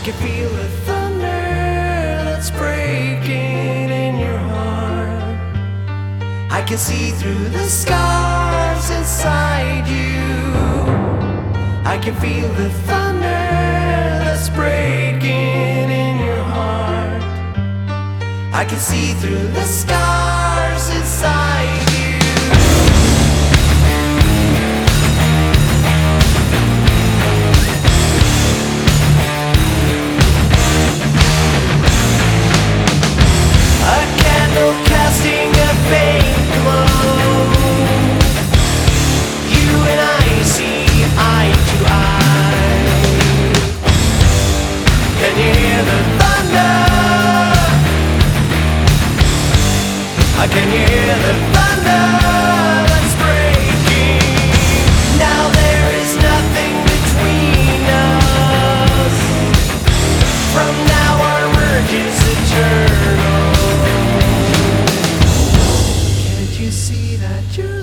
can feel the thunder that's breaking in your heart. I can see through the scars inside you. I can feel the thunder that's breaking in your heart. I can see through the scars inside you. Casting a faint glow, you and I see eye to eye. Can you hear the thunder? Can you hear the thunder that's breaking? Now there is nothing between us. From now our merge is eternal. You see that you're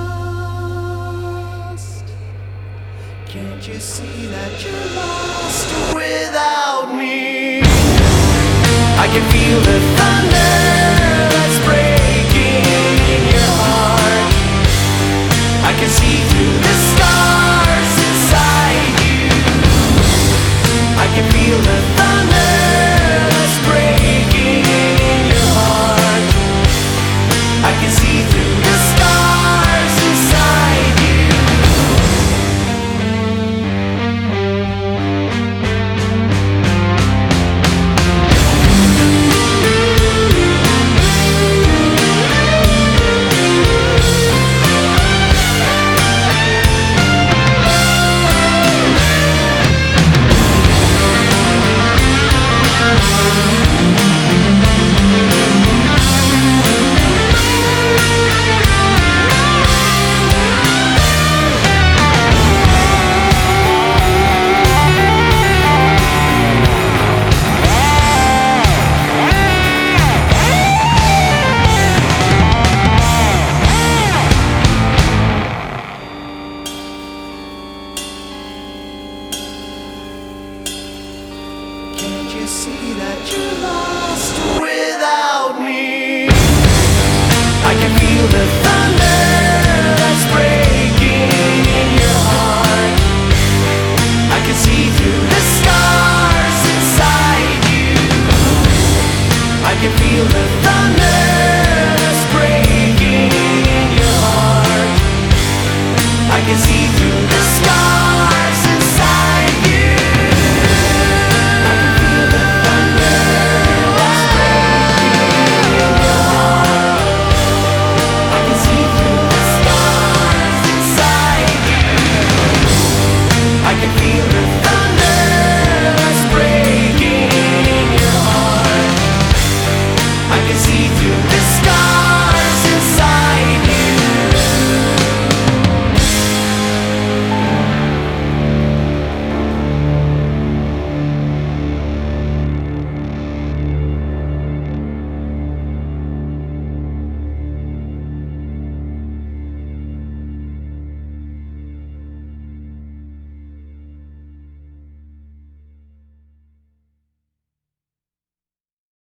lost? Can't you see that you're lost without me? I can feel the thunder that's breaking in your heart. I can see through the scars inside you. I can feel the thunder that's breaking in your heart. I can see through the stars inside you. Can't you see that you're lost?